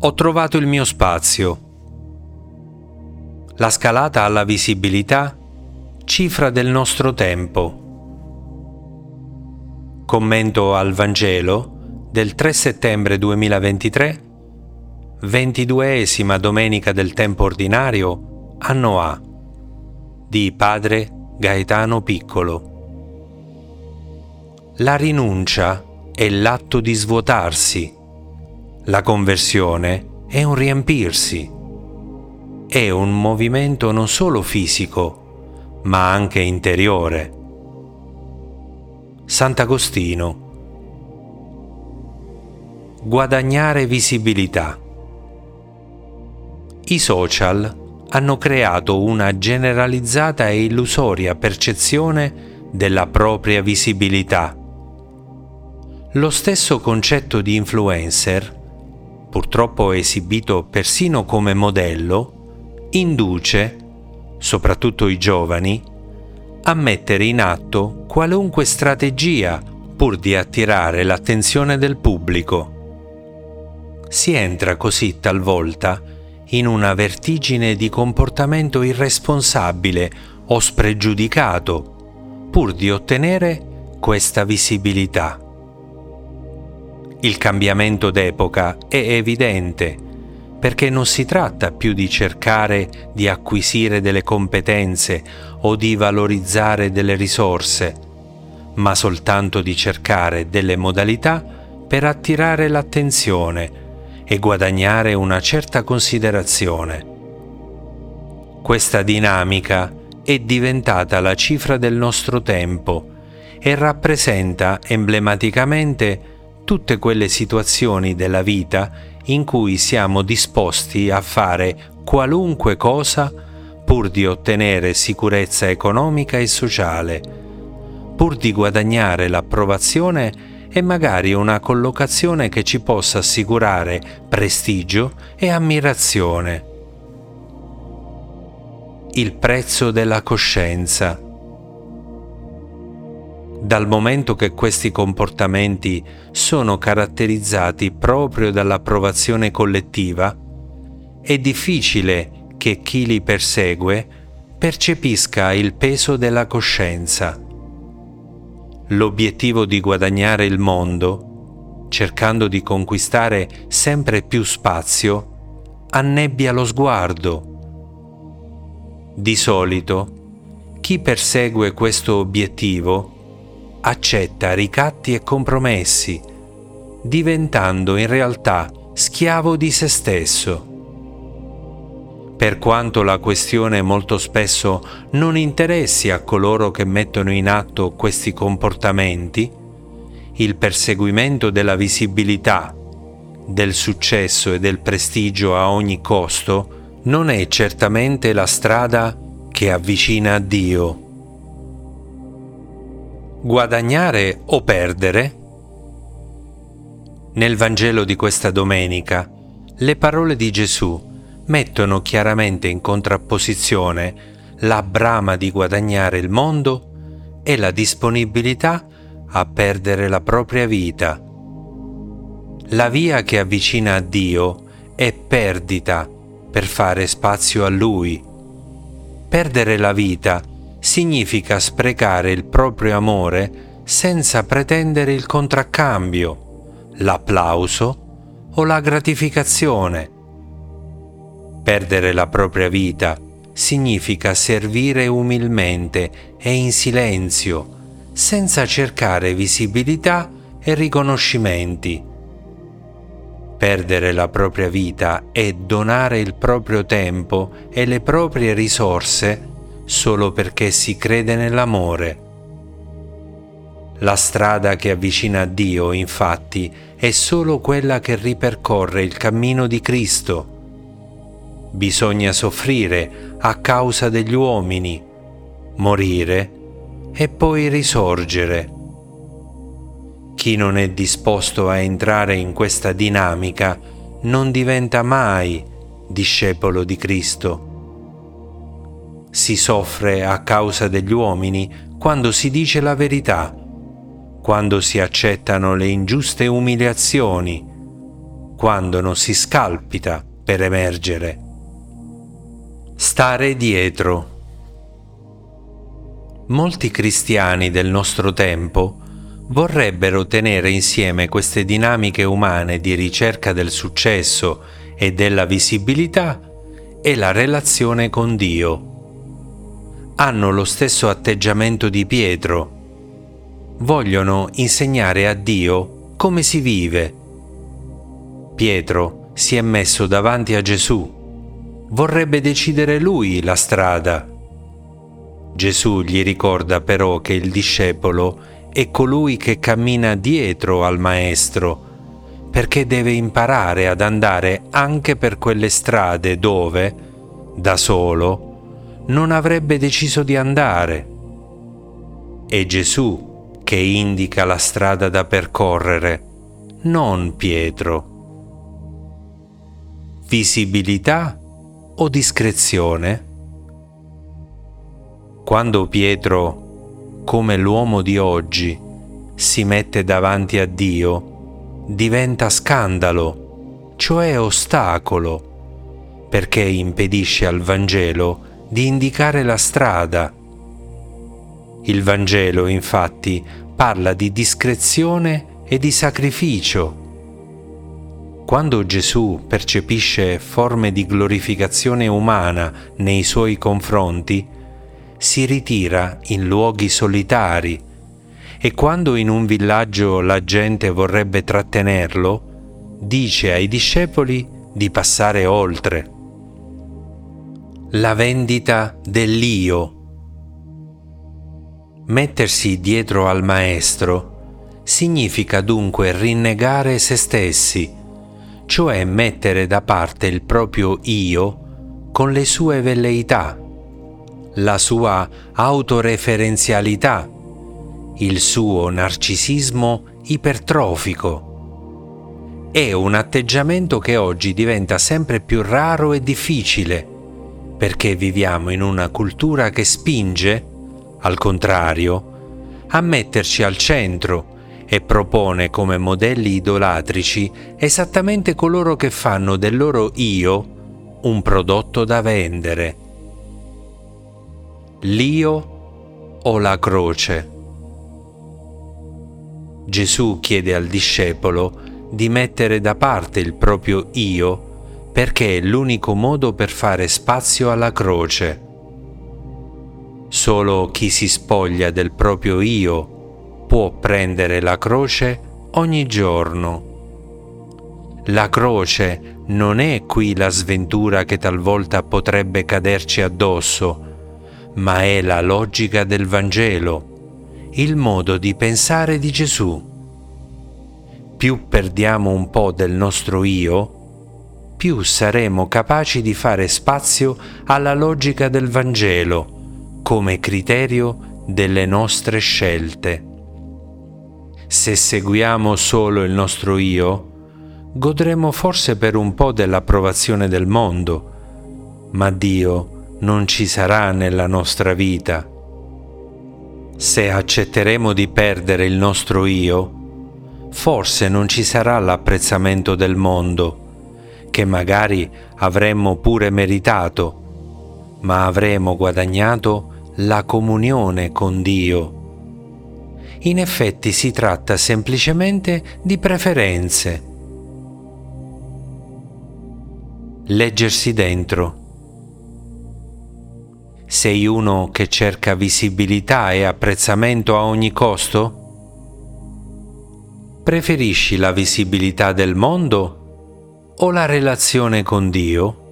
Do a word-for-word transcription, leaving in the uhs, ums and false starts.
Ho trovato il mio spazio. La scalata alla visibilità, cifra del nostro tempo. Commento al Vangelo del tre settembre duemilaventitré, ventiduesima domenica del tempo ordinario, anno A, di Padre Gaetano Piccolo. La rinuncia è l'atto di svuotarsi. La conversione è un riempirsi. È un movimento non solo fisico, ma anche interiore. Sant'Agostino. Guadagnare visibilità. I social hanno creato una generalizzata e illusoria percezione della propria visibilità. Lo stesso concetto di influencer, purtroppo esibito persino come modello, induce, soprattutto i giovani, a mettere in atto qualunque strategia pur di attirare l'attenzione del pubblico. Si entra così talvolta in una vertigine di comportamento irresponsabile o spregiudicato pur di ottenere questa visibilità. Il cambiamento d'epoca è evidente, perché non si tratta più di cercare di acquisire delle competenze o di valorizzare delle risorse, ma soltanto di cercare delle modalità per attirare l'attenzione e guadagnare una certa considerazione. Questa dinamica è diventata la cifra del nostro tempo e rappresenta emblematicamente tutte quelle situazioni della vita in cui siamo disposti a fare qualunque cosa pur di ottenere sicurezza economica e sociale, pur di guadagnare l'approvazione e magari una collocazione che ci possa assicurare prestigio e ammirazione. Il prezzo della coscienza. Dal momento che questi comportamenti sono caratterizzati proprio dall'approvazione collettiva, è difficile che chi li persegue percepisca il peso della coscienza. L'obiettivo di guadagnare il mondo, cercando di conquistare sempre più spazio, annebbia lo sguardo. Di solito, chi persegue questo obiettivo accetta ricatti e compromessi, diventando in realtà schiavo di se stesso. Per quanto la questione molto spesso non interessi a coloro che mettono in atto questi comportamenti, il perseguimento della visibilità, del successo e del prestigio a ogni costo non è certamente la strada che avvicina a Dio. Guadagnare o perdere? Nel Vangelo di questa domenica, le parole di Gesù mettono chiaramente in contrapposizione la brama di guadagnare il mondo e la disponibilità a perdere la propria vita. La via che avvicina a Dio è perdita per fare spazio a Lui. Perdere la vita significa sprecare il proprio amore senza pretendere il contraccambio, l'applauso o la gratificazione. Perdere la propria vita significa servire umilmente e in silenzio, senza cercare visibilità e riconoscimenti. Perdere la propria vita è donare il proprio tempo e le proprie risorse solo perché si crede nell'amore. La strada che avvicina a Dio, infatti, è solo quella che ripercorre il cammino di Cristo. Bisogna soffrire a causa degli uomini, morire e poi risorgere. Chi non è disposto a entrare in questa dinamica non diventa mai discepolo di Cristo. Si soffre a causa degli uomini quando si dice la verità, quando si accettano le ingiuste umiliazioni, quando non si scalpita per emergere. Stare dietro. Molti cristiani del nostro tempo vorrebbero tenere insieme queste dinamiche umane di ricerca del successo e della visibilità e la relazione con Dio. Hanno lo stesso atteggiamento di Pietro. Vogliono insegnare a Dio come si vive. Pietro si è messo davanti a Gesù. Vorrebbe decidere lui la strada. Gesù gli ricorda però che il discepolo è colui che cammina dietro al Maestro, perché deve imparare ad andare anche per quelle strade dove, da solo, non avrebbe deciso di andare. È Gesù che indica la strada da percorrere, non Pietro. Visibilità o discrezione? Quando Pietro, come l'uomo di oggi, si mette davanti a Dio, diventa scandalo, cioè ostacolo, perché impedisce al Vangelo di indicare la strada. Il Vangelo, infatti, parla di discrezione e di sacrificio. Quando Gesù percepisce forme di glorificazione umana nei suoi confronti, si ritira in luoghi solitari e quando in un villaggio la gente vorrebbe trattenerlo, dice ai discepoli di passare oltre. La vendita dell'io. Mettersi dietro al Maestro significa dunque rinnegare se stessi, cioè mettere da parte il proprio io con le sue velleità, la sua autoreferenzialità, il suo narcisismo ipertrofico. È un atteggiamento che oggi diventa sempre più raro e difficile, perché viviamo in una cultura che spinge, al contrario, a metterci al centro e propone come modelli idolatrici esattamente coloro che fanno del loro io un prodotto da vendere. L'io o la croce? Gesù chiede al discepolo di mettere da parte il proprio io perché è l'unico modo per fare spazio alla croce. Solo chi si spoglia del proprio io può prendere la croce ogni giorno. La croce non è qui la sventura che talvolta potrebbe caderci addosso, ma è la logica del Vangelo, il modo di pensare di Gesù. Più perdiamo un po' del nostro io, più saremo capaci di fare spazio alla logica del Vangelo come criterio delle nostre scelte. Se seguiamo solo il nostro io, godremo forse per un po' dell'approvazione del mondo, ma Dio non ci sarà nella nostra vita. Se accetteremo di perdere il nostro io, forse non ci sarà l'apprezzamento del mondo, che magari avremmo pure meritato, ma avremo guadagnato la comunione con Dio. In effetti si tratta semplicemente di preferenze. Leggersi dentro. Sei uno che cerca visibilità e apprezzamento a ogni costo? Preferisci la visibilità del mondo o la relazione con Dio?